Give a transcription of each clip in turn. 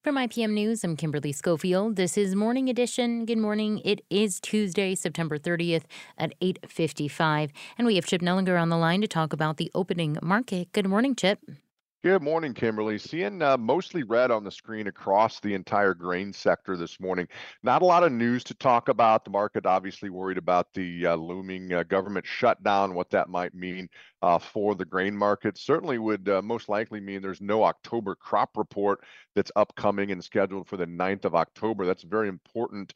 From IPM News, I'm Kimberly Schofield. This is Morning Edition. Good morning. It is Tuesday, September 30th at 8:55, and we have Chip Nellinger on the line to talk about the opening market. Good morning, Chip. Good morning, Kimberly. Seeing mostly red on the screen across the entire grain sector this morning. Not a lot of news to talk about. The market obviously worried about the looming government shutdown, what that might mean for the grain market. Certainly would most likely mean there's no October crop report that's upcoming and scheduled for the 9th of October. That's a very important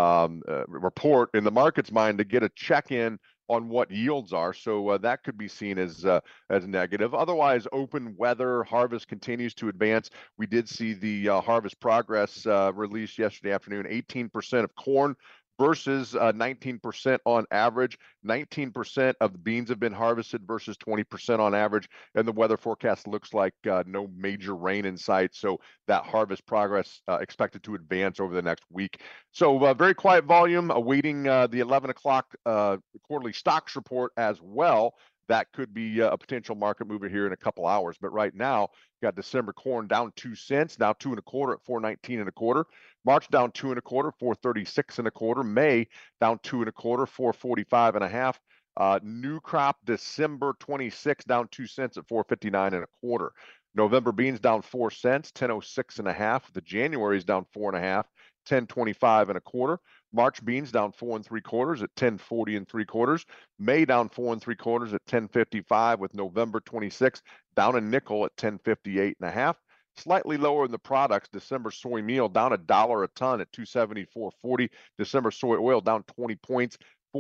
report in the market's mind to get a check-in on what yields are. So that could be seen as negative. Otherwise, open weather, harvest continues to advance. We did see the harvest progress released yesterday afternoon. 18% of corn versus 19% on average. 19% of the beans have been harvested versus 20% on average. And the weather forecast looks like no major rain in sight. So that harvest progress expected to advance over the next week. So very quiet volume, awaiting the 11 o'clock quarterly stocks report as well. That could be a potential market mover here in a couple hours. But right now, got December corn down 2 cents, now 2 and a quarter at 4.19 and a quarter. March down 2 and a quarter, 4.36 and a quarter. May down 2 and a quarter, 4.45 and a half. New crop December 26 down 2 cents at 4.59 and a quarter. November beans down 4 cents, 10.06 and a half. The January is down 4 and a half, 10.25 and a quarter. March beans down 4 and 3/4 at 10.40 and 3/4. May down 4 and 3/4 at 10.55, with November 26 down a nickel at 10.58 and a half. Slightly lower in the products. December soy meal down $1 a ton at 274.40. December soy oil down 20 points,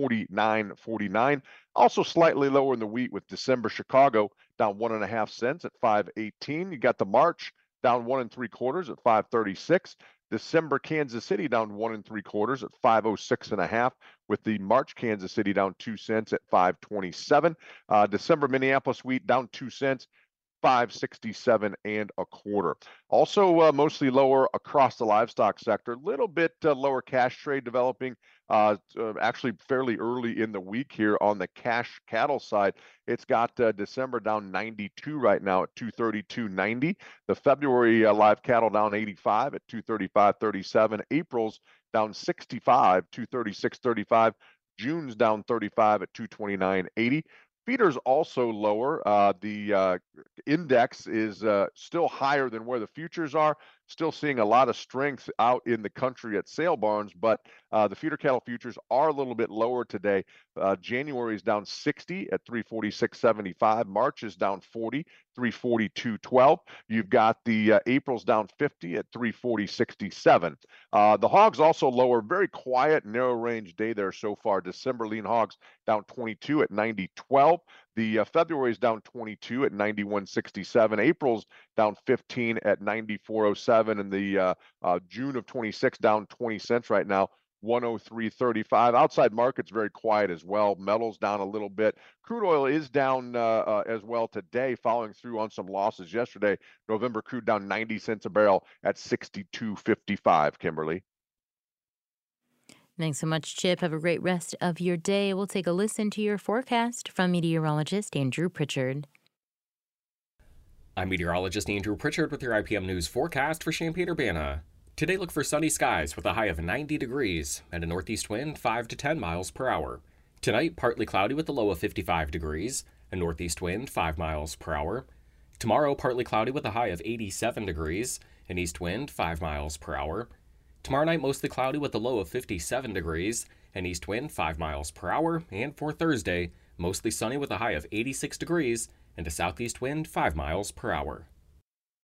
49.49. Also slightly lower in the wheat, with December Chicago down 1.5 cents at 5.18. You got the March down 1 and 3/4 at 5.36. December Kansas City down 1 and 3/4 at 5.06 and a half, with the March Kansas City down 2 cents at 5.27. December Minneapolis wheat down 2 cents, 5.67 and a quarter. Also mostly lower across the livestock sector. A little bit lower cash trade developing actually fairly early in the week here on the cash cattle side. It's got December down 92 right now at 232.90. The February live cattle down 85 at 235.37. April's down 65, 236.35. June's down 35 at 229.80. Feeders also lower. The index is still higher than where the futures are. Still seeing a lot of strength out in the country at sale barns, but the feeder cattle futures are a little bit lower today. January is down 60 at 346.75. March is down 40, 342.12. You've got the April's down 50 at 340.67. The hogs also lower. Very quiet, narrow range day there so far. December lean hogs down 22 at 90.12. The February is down 22 at 91.67. April's down 15 at 94.07, and the June of 26 down 20 cents right now, 103.35. Outside market's very quiet as well. Metals down a little bit. Crude oil is down as well today, following through on some losses yesterday. November crude down 90 cents a barrel at 62.55. Kimberly. Thanks so much, Chip. Have a great rest of your day. We'll take a listen to your forecast from meteorologist Andrew Pritchard. I'm meteorologist Andrew Pritchard with your IPM News forecast for Champaign-Urbana. Today, look for sunny skies with a high of 90 degrees and a northeast wind 5 to 10 miles per hour. Tonight, partly cloudy with a low of 55 degrees, a northeast wind 5 miles per hour. Tomorrow, partly cloudy with a high of 87 degrees, an east wind 5 miles per hour. Tomorrow night, mostly cloudy with a low of 57 degrees, an east wind 5 miles per hour. And for Thursday, mostly sunny with a high of 86 degrees and a southeast wind 5 miles per hour.